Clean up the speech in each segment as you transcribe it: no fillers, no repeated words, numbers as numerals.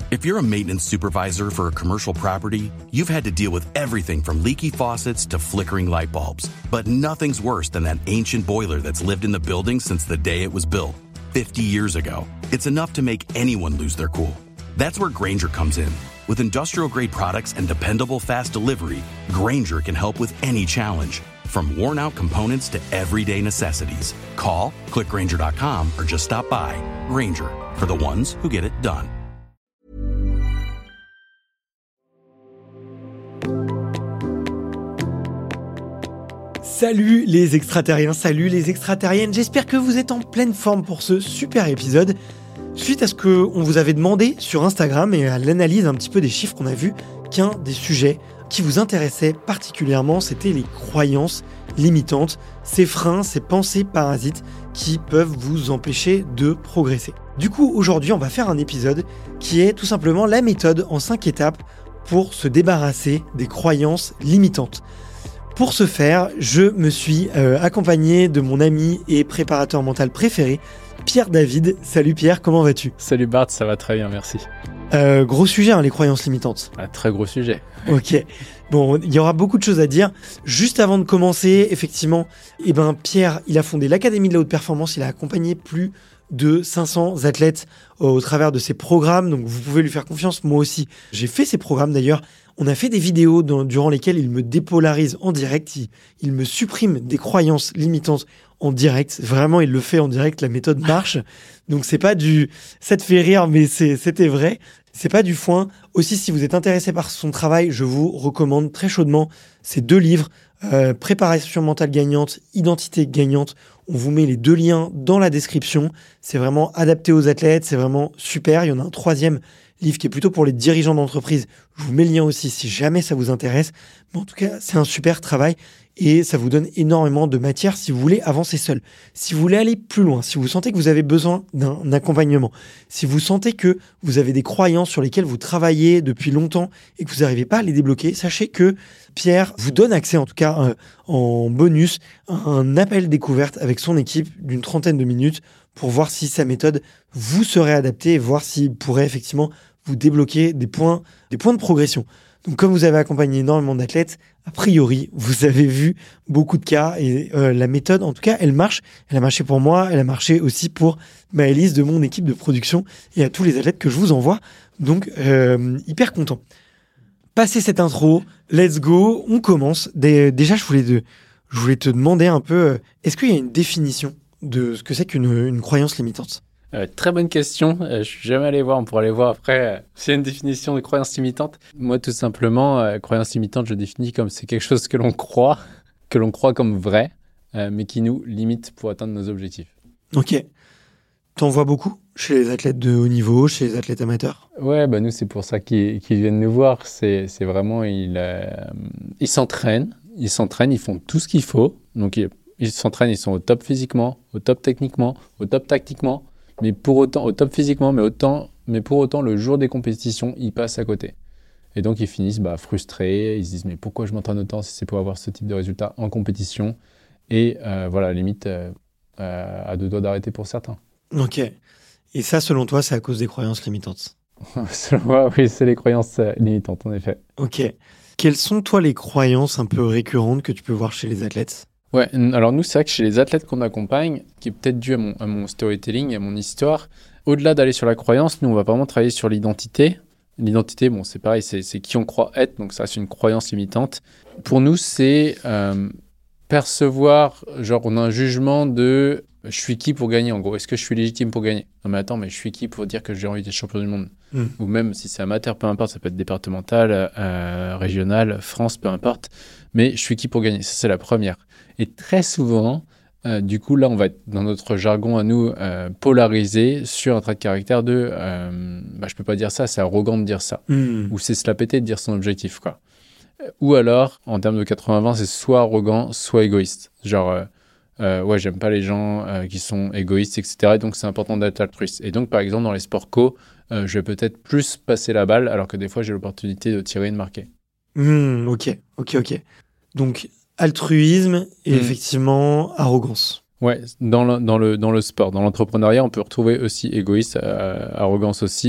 If you're a maintenance supervisor for a commercial property, you've had to deal with everything from leaky faucets to flickering light bulbs. But nothing's worse than that ancient boiler that's lived in the building since the day it was built, 50 years ago. It's enough to make anyone lose their cool. That's where Grainger comes in. With industrial-grade products and dependable fast delivery, Grainger can help with any challenge. From worn-out components to everyday necessities. Call, click Grainger.com, or just stop by. Grainger, for the ones who get it done. Salut les extraterriens, salut les extraterriennes, j'espère que vous êtes en pleine forme pour ce super épisode. Suite à ce qu'on vous avait demandé sur Instagram et à l'analyse un petit peu des chiffres qu'on a vus, qu'un des sujets qui vous intéressait particulièrement, c'était les croyances limitantes, ces freins, ces pensées parasites qui peuvent vous empêcher de progresser. Du coup, aujourd'hui, on va faire un épisode qui est tout simplement la méthode en 5 étapes pour se débarrasser des croyances limitantes. Pour ce faire, je me suis accompagné de mon ami et préparateur mental préféré, Pierre David. Salut Pierre, comment vas-tu ? Salut Bart, ça va très bien, merci. Gros sujet, hein, les croyances limitantes. Très gros sujet. Ok, bon, il y aura beaucoup de choses à dire. Juste avant de commencer, effectivement, Pierre, il a fondé l'Académie de la Haute Performance, il a accompagné plus de 500 athlètes au travers de ses programmes, donc vous pouvez lui faire confiance. Moi aussi, j'ai fait ces programmes d'ailleurs. On a fait des vidéos durant lesquelles il me dépolarise en direct, il me supprime des croyances limitantes en direct. Vraiment, il le fait en direct, la méthode marche. Donc c'est pas du... Ça te fait rire, mais c'était vrai. C'est pas du foin. Aussi, si vous êtes intéressé par son travail, je vous recommande très chaudement ces 2 livres, Préparation mentale gagnante, Identité gagnante. On vous met les 2 liens dans la description. C'est vraiment adapté aux athlètes, c'est vraiment super. Il y en a un 3e livre qui est plutôt pour les dirigeants d'entreprise. Je vous mets le lien aussi si jamais ça vous intéresse. Mais en tout cas, c'est un super travail et ça vous donne énormément de matière si vous voulez avancer seul. Si vous voulez aller plus loin, si vous sentez que vous avez besoin d'un accompagnement, si vous sentez que vous avez des croyances sur lesquelles vous travaillez depuis longtemps et que vous n'arrivez pas à les débloquer, sachez que Pierre vous donne accès, en tout cas en bonus, à un appel découverte avec son équipe d'une 30aine de minutes pour voir si sa méthode vous serait adaptée et voir s'il pourrait effectivement vous débloquer des points de progression. Donc, comme vous avez accompagné énormément d'athlètes, a priori, vous avez vu beaucoup de cas et la méthode, en tout cas, elle marche. Elle a marché pour moi, elle a marché aussi pour Maëlys de mon équipe de production et à tous les athlètes que je vous envoie. Donc, hyper content. Passé cette intro, let's go, on commence. Déjà, je voulais te demander un peu, est-ce qu'il y a une définition de ce que c'est qu'une croyance limitante ? Très bonne question. Je suis jamais allé voir, on pourra aller voir après. C'est une définition de croyance limitante. Moi, tout simplement, croyance limitante, je définis comme c'est quelque chose que l'on croit comme vrai, mais qui nous limite pour atteindre nos objectifs. Ok. T'en vois beaucoup chez les athlètes de haut niveau, chez les athlètes amateurs ? Ouais, nous, c'est pour ça qu'ils viennent nous voir. C'est vraiment, ils s'entraînent, ils font tout ce qu'il faut. Donc, ils s'entraînent, ils sont au top physiquement, au top techniquement, au top tactiquement. Mais pour autant, au top physiquement, mais pour autant, le jour des compétitions, ils passent à côté. Et donc, ils finissent frustrés. Ils se disent, mais pourquoi je m'entraîne autant si c'est pour avoir ce type de résultat en compétition ? Et limite, à 2 doigts d'arrêter pour certains. Ok. Et ça, selon toi, c'est à cause des croyances limitantes ? Selon moi, oui, c'est les croyances limitantes, en effet. Ok. Quelles sont, toi, les croyances un peu récurrentes que tu peux voir chez les athlètes ? Ouais, alors nous, c'est vrai que chez les athlètes qu'on accompagne, qui est peut-être dû à mon storytelling, à mon histoire, au-delà d'aller sur la croyance, nous, on va vraiment travailler sur l'identité. L'identité, c'est pareil, c'est qui on croit être, donc ça, c'est une croyance limitante. Pour nous, c'est percevoir, on a un jugement de « je suis qui pour gagner ?» En gros, est-ce que je suis légitime pour gagner ? Non mais attends, mais je suis qui pour dire que j'ai envie d'être champion du monde ? Ou même si c'est amateur, peu importe, ça peut être départemental, régional, France, peu importe. Mais je suis qui pour gagner ? Ça, c'est la première. Et très souvent, du coup, là, on va être dans notre jargon à nous polarisé sur un trait de caractère de je peux pas dire ça, c'est arrogant de dire ça. Ou c'est se la péter de dire son objectif, quoi. Ou alors, en termes de 80-20, c'est soit arrogant, soit égoïste. J'aime pas les gens qui sont égoïstes, etc. Et donc, c'est important d'être altruiste. Et donc, par exemple, dans les sports co, je vais peut-être plus passer la balle, alors que des fois, j'ai l'opportunité de tirer et de marquer. Ok. Donc, altruisme et effectivement arrogance. Ouais, dans le sport. Dans l'entrepreneuriat, on peut retrouver aussi égoïste, arrogance aussi.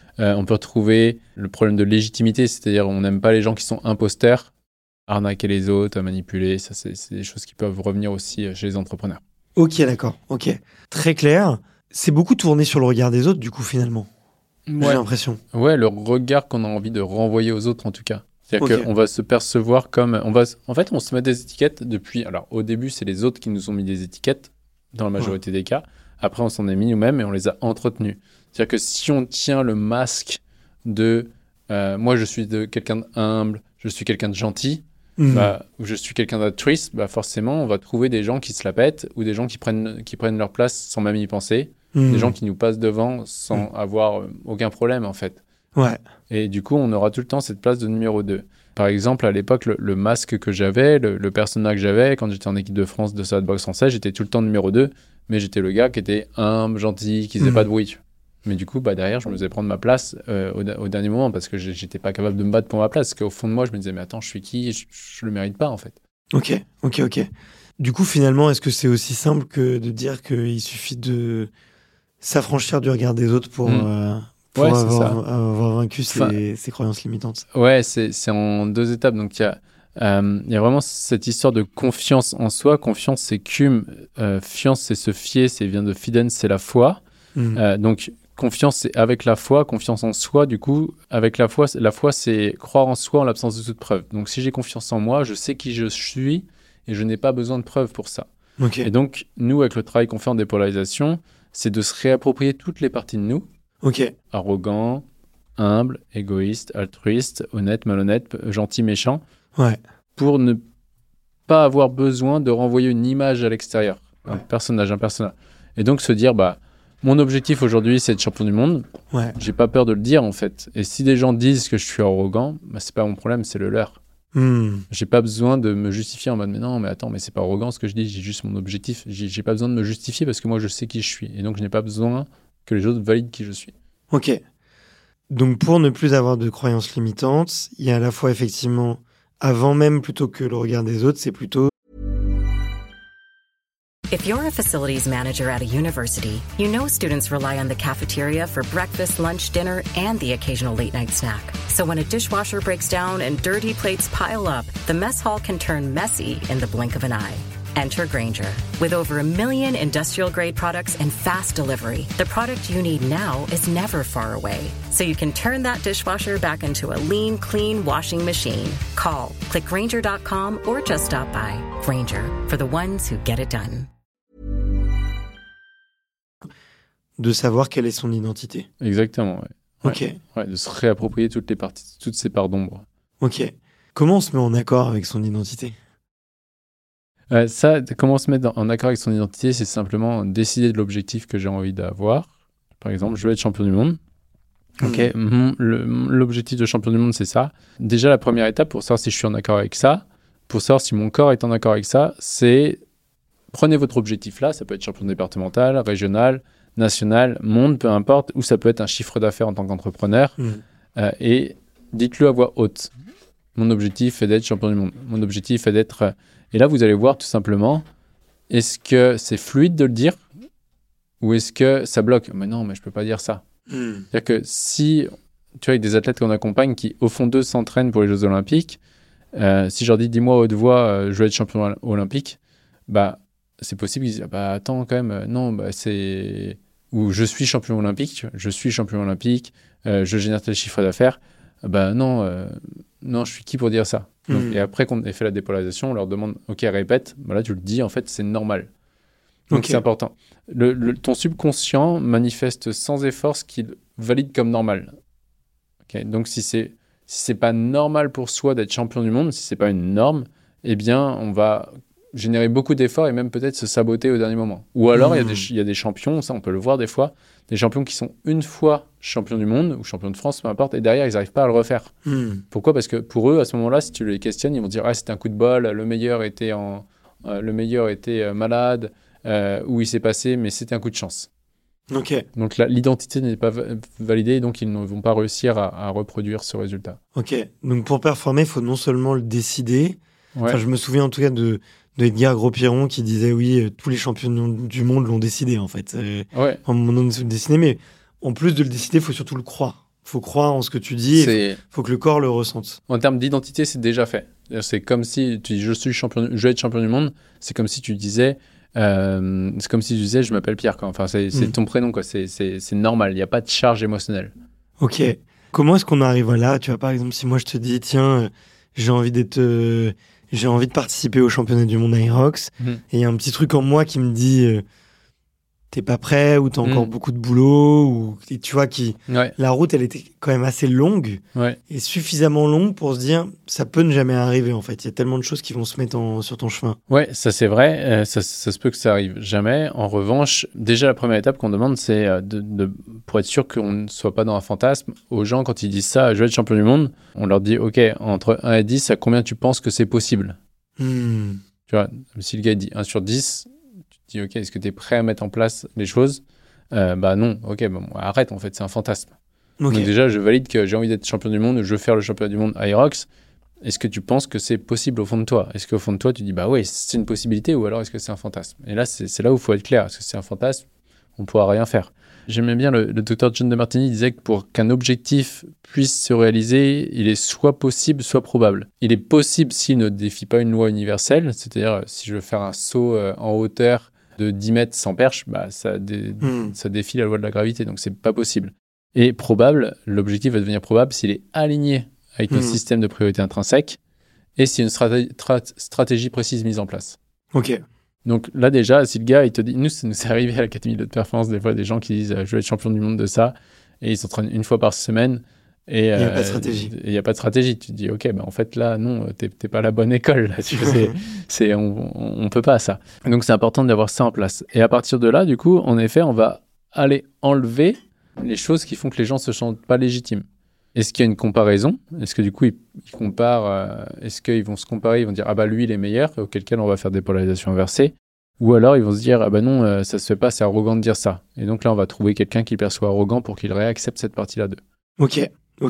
On peut retrouver le problème de légitimité, c'est-à-dire on n'aime pas les gens qui sont imposteurs, arnaquer les autres, manipuler, ça c'est des choses qui peuvent revenir aussi chez les entrepreneurs. Ok, d'accord, ok. Très clair. C'est beaucoup tourné sur le regard des autres, du coup, finalement. J'ai l'impression. Ouais, le regard qu'on a envie de renvoyer aux autres, en tout cas. C'est-à-dire qu'on va se percevoir comme... En fait, on se met des étiquettes depuis... Alors, au début, c'est les autres qui nous ont mis des étiquettes, dans la majorité des cas. Après, on s'en est mis nous-mêmes et on les a entretenues. C'est-à-dire que si on tient le masque de moi, je suis quelqu'un d'humble, je suis quelqu'un de gentil, je suis quelqu'un d'altruiste, forcément, on va trouver des gens qui se la pètent ou des gens qui prennent leur place sans même y penser, des gens qui nous passent devant sans avoir aucun problème, en fait. Ouais. Et du coup, on aura tout le temps cette place de numéro 2. Par exemple, à l'époque, le masque que j'avais, le persona que j'avais, quand j'étais en équipe de France de Salade Boxe française, j'étais tout le temps numéro 2, mais j'étais le gars qui était humble, gentil, qui faisait pas de bruit. Mais du coup, derrière, je me faisais prendre ma place au dernier moment parce que j'étais pas capable de me battre pour ma place. Parce qu'au fond de moi, je me disais, mais attends, je suis qui ? Je le mérite pas, en fait. Ok. Du coup, finalement, est-ce que c'est aussi simple que de dire qu'il suffit de s'affranchir du regard des autres pour avoir vaincu ses croyances limitantes ? Ouais, c'est en 2 étapes. Donc, il y a vraiment cette histoire de confiance en soi. Confiance, c'est cum. Fiance, c'est se fier. Vient de fidens, c'est la foi. Donc, confiance, c'est avec la foi. Confiance en soi, du coup, avec la foi, c'est croire en soi en l'absence de toute preuve. Donc, si j'ai confiance en moi, je sais qui je suis et je n'ai pas besoin de preuves pour ça. Okay. Et donc, nous, avec le travail qu'on fait en dépolarisation, c'est de se réapproprier toutes les parties de nous. Ok. Arrogant, humble, égoïste, altruiste, honnête, malhonnête, gentil, méchant. Ouais. Pour ne pas avoir besoin de renvoyer une image à l'extérieur, un personnage. Et donc se dire, mon objectif aujourd'hui, c'est être champion du monde. Ouais. J'ai pas peur de le dire, en fait. Et si des gens disent que je suis arrogant, c'est pas mon problème, c'est le leur. J'ai pas besoin de me justifier en mode, mais attends, mais c'est pas arrogant ce que je dis, j'ai juste mon objectif. J'ai pas besoin de me justifier parce que moi, je sais qui je suis. Et donc, je n'ai pas besoin que les autres valident qui je suis. Ok. Donc, pour ne plus avoir de croyances limitantes, il y a à la fois, effectivement, avant même, plutôt que le regard des autres, c'est plutôt... If you're a facilities manager at a university, you know students rely on the cafeteria for breakfast, lunch, dinner, and the occasional late-night snack. So when a dishwasher breaks down and dirty plates pile up, the mess hall can turn messy in the blink of an eye. Enter Grainger. With over 1 million industrial-grade products and fast delivery, the product you need now is never far away. So you can turn that dishwasher back into a lean, clean washing machine. Call, click Grainger.com, or just stop by. Grainger, for the ones who get it done. De savoir quelle est son identité. Exactement, ouais. Ok. Ouais, de se réapproprier toutes ces parts d'ombre. Ok. Comment on se met en accord avec son identité ? Comment se mettre en accord avec son identité, c'est simplement décider de l'objectif que j'ai envie d'avoir. Par exemple, je veux être champion du monde. Ok. L'objectif de champion du monde, c'est ça. Déjà, la première étape pour savoir si je suis en accord avec ça, pour savoir si mon corps est en accord avec ça, c'est prenez votre objectif là. Ça peut être champion départemental, régional, national, monde, peu importe, ou ça peut être un chiffre d'affaires en tant qu'entrepreneur, et dites-le à voix haute. Mon objectif est d'être champion du monde. Mon objectif est d'être... Et là, vous allez voir tout simplement, est-ce que c'est fluide de le dire ou est-ce que ça bloque ? Mais non, mais je peux pas dire ça. C'est-à-dire que si, tu vois, avec des athlètes qu'on accompagne qui, au fond d'eux, s'entraînent pour les Jeux Olympiques, si je leur dis, dis-moi à haute voix, je veux être champion olympique, c'est possible qu'ils disent, attends, quand même, non, c'est... Ou je suis champion olympique, je génère tel chiffre d'affaires. Non, je suis qui pour dire ça ? Donc, et après qu'on ait fait la dépolarisation, on leur demande, ok, répète, là tu le dis, en fait, c'est normal. Donc c'est important. Ton subconscient manifeste sans effort ce qu'il valide comme normal. Okay, donc si c'est pas normal pour soi d'être champion du monde, si c'est pas une norme, eh bien, on va générer beaucoup d'efforts et même peut-être se saboter au dernier moment. Ou alors, il y a des champions, ça on peut le voir des fois, des champions qui sont une fois champions du monde ou champions de France, peu importe, et derrière, ils n'arrivent pas à le refaire. Pourquoi ? Parce que pour eux, à ce moment-là, si tu les questionnes, ils vont dire « Ah, c'était un coup de bol, le meilleur était malade, ou il s'est passé, mais c'était un coup de chance. » Ok. Donc l'identité n'est pas validée, donc ils ne vont pas réussir à reproduire ce résultat. Ok. Donc pour performer, il faut non seulement le décider. Enfin, je me souviens en tout cas de Edgar Gros-Piron qui disait oui, tous les champions du monde l'ont décidé en fait. À un moment donné, décidé, mais en plus de le décider, il faut surtout le croire. Faut croire en ce que tu dis. Faut que le corps le ressente. En termes d'identité, c'est déjà fait. C'est comme si tu dis je vais être champion du monde. C'est comme si tu disais je m'appelle Pierre. Quoi. Enfin, c'est ton prénom. Quoi. C'est normal. Il n'y a pas de charge émotionnelle. Ok. Comment est-ce qu'on arrive là? Tu vois, par exemple, si moi je te dis tiens, j'ai envie de participer au championnat du monde Aerox, et il y a un petit truc en moi qui me dit t'es pas prêt, ou t'as encore beaucoup de boulot, ou tu vois la route elle était quand même assez longue, et suffisamment longue pour se dire ça peut ne jamais arriver en fait. Il y a tellement de choses qui vont se mettre sur ton chemin. Ouais, ça c'est vrai, ça se peut que ça arrive jamais. En revanche, déjà la première étape qu'on demande, c'est pour être sûr qu'on ne soit pas dans un fantasme. Aux gens, quand ils disent ça, je vais être champion du monde, on leur dit ok, entre 1 et 10, à combien tu penses que c'est possible? Tu vois, si le gars dit 1 sur 10, tu dis ok, est-ce que tu es prêt à mettre en place les choses? Bah non, ok, arrête, en fait, c'est un fantasme. Donc déjà, je valide que j'ai envie d'être champion du monde, je veux faire le championnat du monde Aerox. Est-ce que tu penses que c'est possible au fond de toi? Est-ce qu'au fond de toi, tu dis bah oui, c'est une possibilité, ou alors est-ce que c'est un fantasme? Et là, c'est là où il faut être clair. Est-ce que c'est un fantasme? On ne pourra rien faire. J'aimais bien le docteur John DeMartini disait que pour qu'un objectif puisse se réaliser, il est soit possible, soit probable. Il est possible s'il ne défie pas une loi universelle, c'est-à-dire si je veux faire un saut en hauteur de 10 mètres sans perche, ça défie la loi de la gravité, donc c'est pas possible. Et probable, l'objectif va devenir probable s'il est aligné avec notre système de priorité intrinsèque et s'il y a une stratégie précise mise en place. Ok. Donc là déjà, si le gars il te dit, ça nous est arrivé à l'Académie de haute performance des fois des gens qui disent je veux être champion du monde de ça, et ils s'entraînent une fois par semaine et il n'y a pas de stratégie. Il n'y a pas de stratégie. Tu te dis ok, en fait là non, t'es pas à la bonne école là. On peut pas ça. Donc c'est important d'avoir ça en place. Et à partir de là, du coup, en effet, on va aller enlever les choses qui font que les gens se sentent pas légitimes. Est-ce qu'il y a une comparaison? Est-ce que du coup, ils comparent est-ce qu'ils vont se comparer? Ils vont dire ah bah lui il est meilleur, auquel cas on va faire des polarisations inversées. Ou alors ils vont se dire ah bah non, ça se fait pas, c'est arrogant de dire ça. Et donc là on va trouver quelqu'un qui perçoit arrogant pour qu'il réaccepte cette partie-là d'eux. Ok.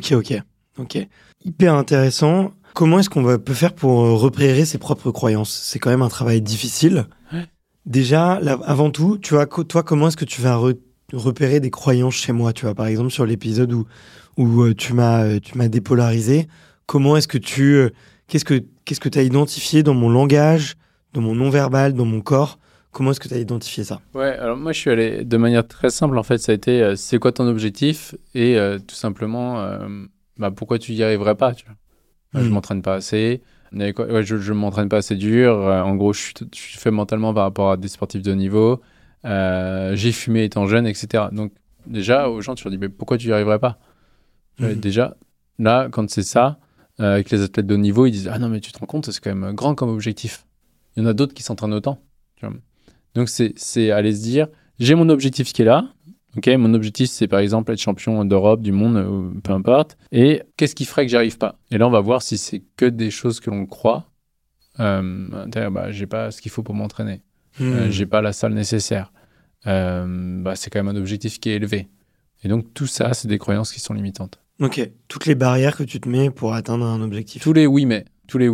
Hyper intéressant. Comment est-ce qu'on peut faire pour repérer ses propres croyances? C'est quand même un travail difficile. Ouais. Déjà, là, avant tout, tu vois, toi, comment est-ce que tu vas repérer des croyances chez moi? Tu vois, par exemple, sur l'épisode où tu m'as dépolarisé, comment est-ce que qu'est-ce que tu as identifié dans mon langage, dans mon non-verbal, dans mon corps? Comment est-ce que tu as identifié ça? Ouais, alors moi, je suis allé de manière très simple. En fait, ça a été c'est quoi ton objectif? Et tout simplement, pourquoi tu n'y arriverais pas, tu vois? Je ne m'entraîne pas assez. Je ne m'entraîne pas assez dur. En gros, je suis fait mentalement par rapport à des sportifs de haut niveau. J'ai fumé étant jeune, etc. Donc, déjà, aux gens, tu leur dis mais pourquoi tu n'y arriverais pas? Déjà, là, quand c'est ça, avec les athlètes de haut niveau, ils disent ah non, mais tu te rends compte, c'est quand même grand comme objectif. Il y en a d'autres qui s'entraînent autant. Tu vois. Donc, c'est aller se dire j'ai mon objectif qui est là. Ok, mon objectif, c'est par exemple être champion d'Europe, du monde, peu importe. Et qu'est-ce qui ferait que j'y arrive pas? Et là, on va voir si c'est que des choses que l'on croit. J'ai pas ce qu'il faut pour m'entraîner. J'ai pas la salle nécessaire. C'est quand même un objectif qui est élevé. Et donc, tout ça, c'est des croyances qui sont limitantes. Ok. Toutes les barrières que tu te mets pour atteindre un objectif. Tous les oui mais. Tous les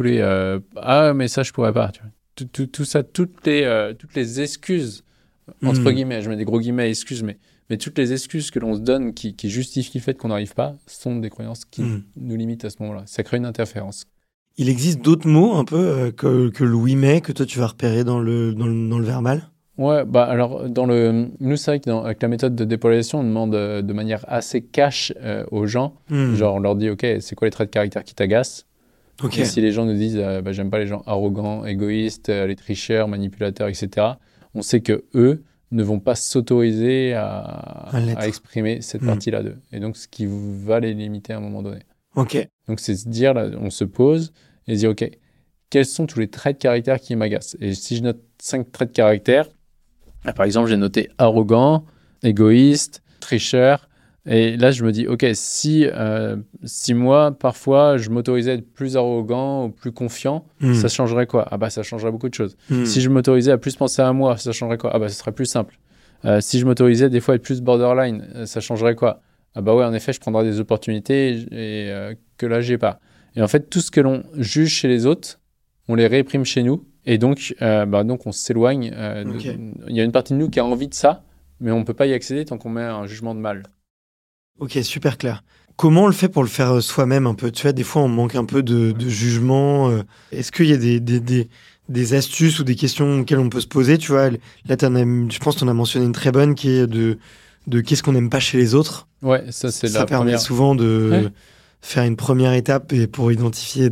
mais ça, je pourrais pas. Tu vois. Tout ça, toutes les excuses, entre guillemets, je mets des gros guillemets, excuses, mais toutes les excuses que l'on se donne qui justifient le fait qu'on n'arrive pas sont des croyances qui nous limitent à ce moment-là. Ça crée une interférence. Il existe d'autres mots un peu que le oui mais que toi tu vas repérer dans le verbal? Ouais, alors nous c'est vrai qu'avec la méthode de dépolarisation, on demande de manière assez cash aux gens. Genre on leur dit ok, c'est quoi les traits de caractère qui t'agacent? Okay. Et si les gens nous disent j'aime pas les gens arrogants, égoïstes, les tricheurs, manipulateurs, etc., on sait que eux ne vont pas s'autoriser à exprimer cette partie-là d'eux. Et donc ce qui va les limiter à un moment donné. Ok. Donc c'est se dire, là, on se pose et se dire ok, quels sont tous les traits de caractère qui m'agacent? Et si je note 5 traits de caractère, par exemple j'ai noté arrogant, égoïste, tricheur. Et là, je me dis, ok, si moi, parfois, je m'autorisais à être plus arrogant ou plus confiant, ça changerait quoi? Ça changerait beaucoup de choses. Si je m'autorisais à plus penser à moi, ça changerait quoi? Ce serait plus simple. Si je m'autorisais des fois à être plus borderline, ça changerait quoi? Ouais, en effet, je prendrais des opportunités que là, j'ai pas. Et en fait, tout ce que l'on juge chez les autres, on les réprime chez nous. Et donc on s'éloigne. Il y a une partie de nous qui a envie de ça, mais on ne peut pas y accéder tant qu'on met un jugement de mal. Ok, super clair. Comment on le fait pour le faire soi-même un peu? Tu vois, des fois, on manque un peu de jugement. Est-ce qu'il y a des astuces ou des questions auxquelles on peut se poser? Tu vois, là, je pense que tu en as mentionné une très bonne qui est de qu'est-ce qu'on n'aime pas chez les autres. Ouais, ça, c'est Ça la permet première. souvent de faire une première étape et pour identifier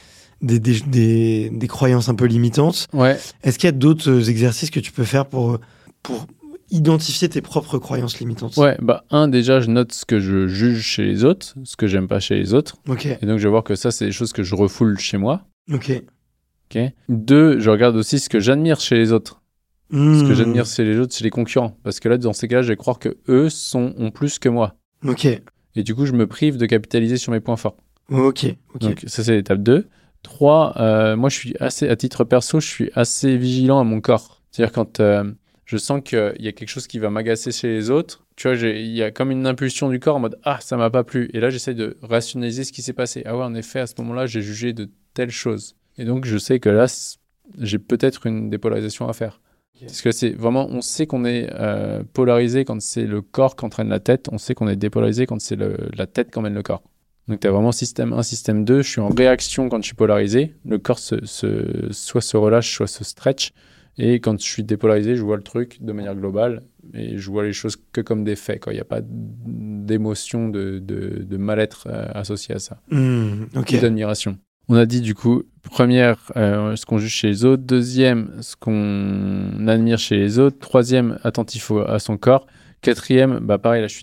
des croyances un peu limitantes. Ouais. Est-ce qu'il y a d'autres exercices que tu peux faire pour identifier tes propres croyances limitantes? Ouais, déjà, je note ce que je juge chez les autres, ce que j'aime pas chez les autres. Ok. Et donc, je vais voir que ça, c'est des choses que je refoule chez moi. Ok. Ok. 2, je regarde aussi ce que j'admire chez les autres. Ce que j'admire chez les autres, c'est les concurrents. Parce que là, dans ces cas-là, je vais croire que eux ont plus que moi. Ok. Et du coup, je me prive de capitaliser sur mes points forts. Ok. Donc, ça, c'est l'étape 2. 3, moi, je suis à titre perso, je suis assez vigilant à mon corps. C'est-à-dire quand je sens qu'il y a quelque chose qui va m'agacer chez les autres, tu vois, il y a comme une impulsion du corps en mode « Ah, ça m'a pas plu ». Et là, j'essaie de rationaliser ce qui s'est passé. Ah ouais, en effet, à ce moment-là, j'ai jugé de telles choses. Et donc, je sais que là, j'ai peut-être une dépolarisation à faire. Parce que c'est vraiment, on sait qu'on est polarisé quand c'est le corps qui entraîne la tête, on sait qu'on est dépolarisé quand c'est la tête qui emmène le corps. Donc tu as vraiment système 1, système 2, je suis en réaction quand je suis polarisé, le corps soit se relâche, soit se stretch, et quand je suis dépolarisé, je vois le truc de manière globale, et je vois les choses que comme des faits, quoi. Il n'y a pas d'émotion, de mal-être associé à ça, Ok. ou d'admiration. On a dit du coup, première, ce qu'on juge chez les autres. Deuxième, ce qu'on admire chez les autres. Troisième, attentif à son corps. Quatrième, pareil, là, je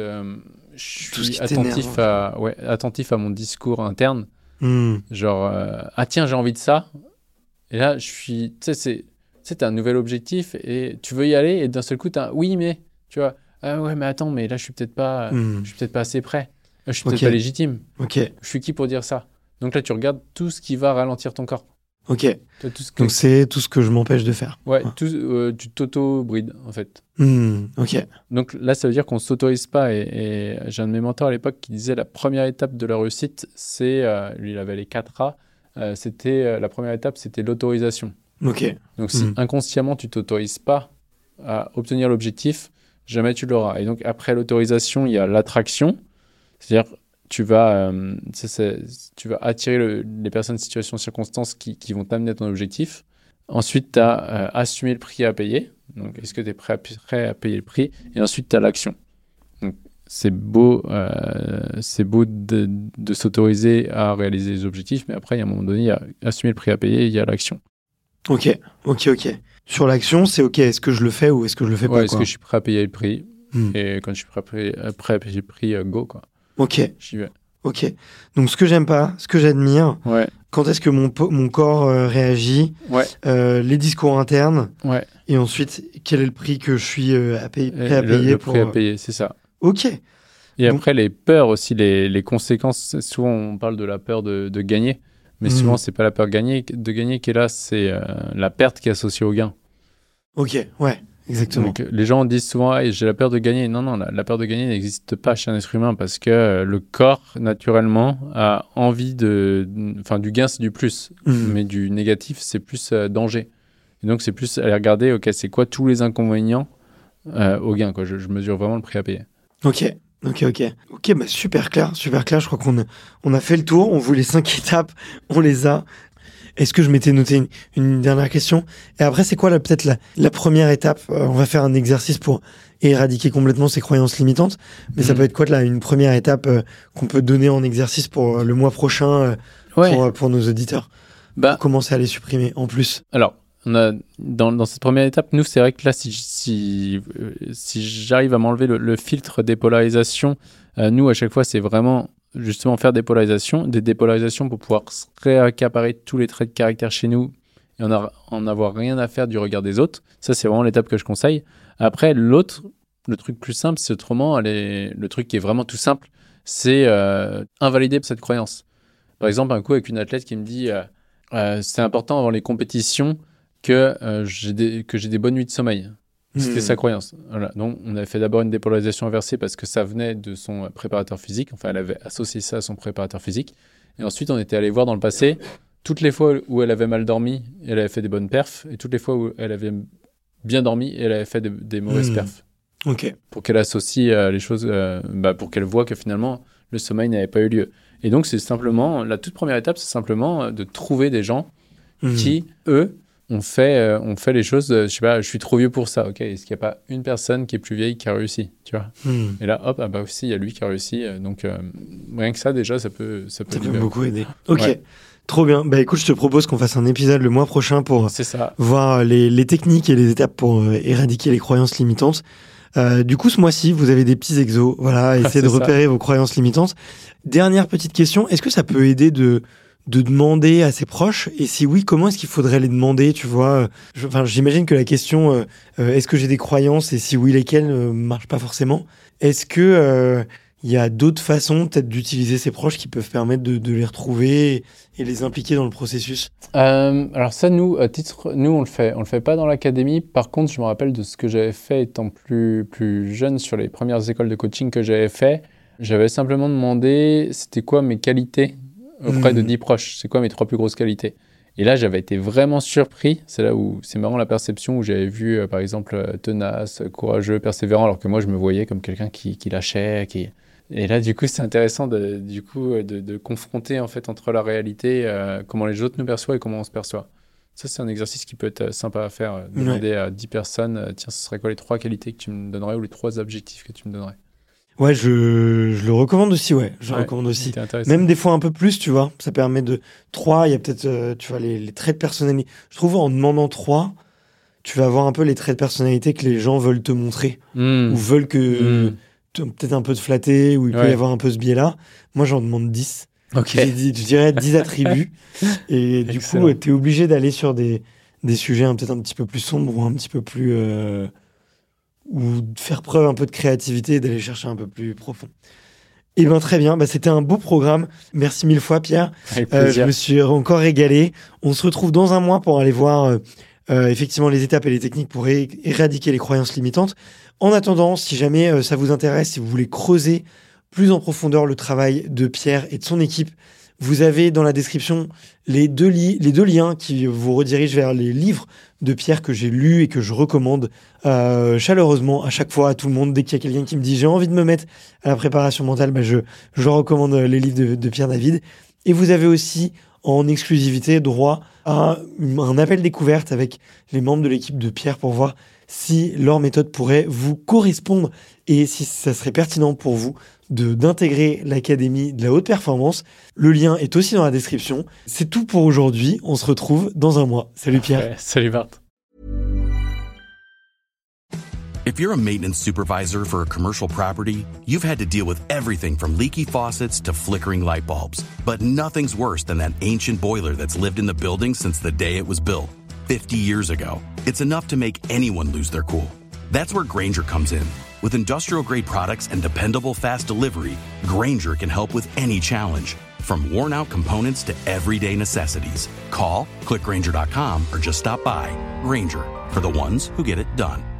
suis attentif à mon discours interne. Genre, ah tiens, j'ai envie de ça. Et là, tu sais, t'as un nouvel objectif et tu veux y aller et d'un seul coup, t'as oui, mais, tu vois, ah ouais, mais attends, mais là, je suis peut-être pas assez prêt. Là, je suis peut-être pas légitime. Ok. Je suis qui pour dire ça? Donc là, tu regardes tout ce qui va ralentir ton corps. Ok. Donc c'est tout ce que je m'empêche de faire. Ouais, tu t'auto-brides, en fait. Ok. Donc là, ça veut dire qu'on ne s'autorise pas. Et j'ai un de mes mentors à l'époque qui disait la première étape de la réussite, c'est, lui, il avait les 4 A, la première étape, c'était l'autorisation. Ok. Donc si inconsciemment, tu ne t'autorises pas à obtenir l'objectif, jamais tu l'auras. Et donc après l'autorisation, il y a l'attraction, c'est-à-dire tu vas attirer les personnes, situations, circonstances qui vont t'amener à ton objectif. Ensuite, tu as assumé le prix à payer. Donc, est-ce que tu es prêt à payer le prix? Et ensuite, tu as l'action. Donc, c'est beau de s'autoriser à réaliser les objectifs, mais après, il y a un moment donné, il y a assumer le prêt à payer et il y a l'action. Ok. Sur l'action, c'est ok. Est-ce que je le fais ou est-ce que je le fais pas? Est-ce que je suis prêt à payer le prix? Et quand je suis prêt à payer le prix, go, quoi. Ok. J'y vais. Ok. Donc, ce que j'aime pas, ce que j'admire, quand est-ce que mon corps réagit, les discours internes, et ensuite, quel est le prix que je suis prêt à payer le prix à payer, c'est ça. Ok. Et après, les peurs aussi, les conséquences. Souvent, on parle de la peur de gagner, mais souvent, c'est pas la peur de gagner qui est là, c'est la perte qui est associée au gain. Ok, ouais. Exactement. Donc, les gens disent souvent j'ai la peur de gagner. Non, la peur de gagner n'existe pas chez un être humain parce que le corps, naturellement, a envie du gain, c'est du plus, mais du négatif, c'est plus danger. Et donc, c'est plus aller regarder, ok, c'est quoi tous les inconvénients au gain, quoi. Je mesure vraiment le prix à payer. Ok, super clair. Je crois qu'on a fait le tour. On voulait 5 étapes, on les a. Est-ce que je m'étais noté une dernière question? Et après, c'est quoi peut-être la première étape? On va faire un exercice pour éradiquer complètement ces croyances limitantes. Mais ça peut être quoi une première étape qu'on peut donner en exercice pour le mois prochain pour nos auditeurs? Pour commencer à les supprimer en plus. Alors, on a, dans cette première étape, nous, c'est vrai que là, si j'arrive à m'enlever le filtre dépolarisation, nous, à chaque fois, c'est vraiment justement faire des dépolarisations pour pouvoir réaccaparer tous les traits de caractère chez nous et en avoir rien à faire du regard des autres. Ça, c'est vraiment l'étape que je conseille. Après, le truc plus simple, c'est autrement, le truc qui est vraiment tout simple, c'est invalider cette croyance. Par exemple, un coup avec une athlète qui me dit c'est important avant les compétitions que j'ai des bonnes nuits de sommeil. C'était sa croyance. Voilà. Donc, on avait fait d'abord une dépolarisation inversée parce que ça venait de son préparateur physique. Enfin, elle avait associé ça à son préparateur physique. Et ensuite, on était allé voir dans le passé toutes les fois où elle avait mal dormi, elle avait fait des bonnes perfs. Et toutes les fois où elle avait bien dormi, elle avait fait des mauvaises perfs. Ok. Pour qu'elle associe les choses, pour qu'elle voit que finalement, le sommeil n'avait pas eu lieu. Et donc, c'est simplement, la toute première étape, c'est simplement de trouver des gens qui, eux, ont fait les choses, je sais pas, je suis trop vieux pour ça, ok, est-ce qu'il n'y a pas une personne qui est plus vieille qui a réussi, tu vois Et là, hop, aussi, il y a lui qui a réussi, donc rien que ça, déjà, ça peut beaucoup aider. Ok, ouais. Trop bien. Bah écoute, je te propose qu'on fasse un épisode le mois prochain pour voir les techniques et les étapes pour éradiquer les croyances limitantes. Du coup, ce mois-ci, vous avez des petits exos, voilà, essayez de repérer vos croyances limitantes. Dernière petite question, est-ce que ça peut aider de demander à ses proches, et si oui, comment est-ce qu'il faudrait les demander, tu vois? J'imagine que la question est-ce que j'ai des croyances, et si oui, lesquelles, marche pas forcément. Est-ce que il y a d'autres façons peut-être d'utiliser ses proches qui peuvent permettre de les retrouver et les impliquer dans le processus? Alors ça, nous, on le fait pas dans l'académie. Par contre, je me rappelle de ce que j'avais fait étant plus jeune sur les premières écoles de coaching que j'avais fait. J'avais simplement demandé c'était quoi mes qualités auprès de 10 proches, c'est quoi mes 3 plus grosses qualités. Et là, j'avais été vraiment surpris. C'est là où c'est marrant la perception, où j'avais vu, par exemple, tenace, courageux, persévérant, alors que moi, je me voyais comme quelqu'un qui lâchait. Et là, du coup, c'est intéressant de confronter en fait entre la réalité, comment les autres nous perçoivent et comment on se perçoit. Ça, c'est un exercice qui peut être sympa à faire. Demander à 10 personnes, tiens, ce serait quoi les 3 qualités que tu me donnerais ou les 3 objectifs que tu me donnerais? Ouais, je le recommande aussi, recommande aussi. Même des fois un peu plus, tu vois. Ça permet de 3, il y a peut-être, tu vois, les traits de personnalité. Je trouve en demandant 3, tu vas avoir un peu les traits de personnalité que les gens veulent te montrer. Ou veulent que peut-être un peu te flatter, ou il peut y avoir un peu ce biais-là. Moi, j'en demande 10. Ok. Je dirais 10 attributs. Et du coup, t'es obligé d'aller sur des sujets peut-être un petit peu plus sombres ou un petit peu plus... ou de faire preuve un peu de créativité et d'aller chercher un peu plus profond. Eh bien, très bien. C'était un beau programme. Merci 1000 fois, Pierre. Je me suis encore régalé. On se retrouve dans un mois pour aller voir effectivement les étapes et les techniques pour éradiquer les croyances limitantes. En attendant, si jamais ça vous intéresse, si vous voulez creuser plus en profondeur le travail de Pierre et de son équipe, vous avez dans la description les deux liens qui vous redirigent vers les livres de Pierre que j'ai lus et que je recommande chaleureusement à chaque fois à tout le monde. Dès qu'il y a quelqu'un qui me dit j'ai envie de me mettre à la préparation mentale, je recommande les livres de Pierre David. Et vous avez aussi en exclusivité droit à un appel découverte avec les membres de l'équipe de Pierre pour voir si leur méthode pourrait vous correspondre et si ça serait pertinent pour vous d'intégrer l'Académie de la haute performance. Le lien est aussi dans la description. C'est tout pour aujourd'hui. On se retrouve dans un mois. Salut Pierre. Salut Bart. If you're a maintenance supervisor for a commercial property, you've had to deal with everything from leaky faucets to flickering light bulbs. But nothing's worse than that ancient boiler that's lived in the building since the day it was built, 50 years ago. It's enough to make anyone lose their cool. That's where Grainger comes in. With industrial-grade products and dependable fast delivery, Grainger can help with any challenge. From worn-out components to everyday necessities. Call, click Grainger.com, or just stop by. Grainger, for the ones who get it done.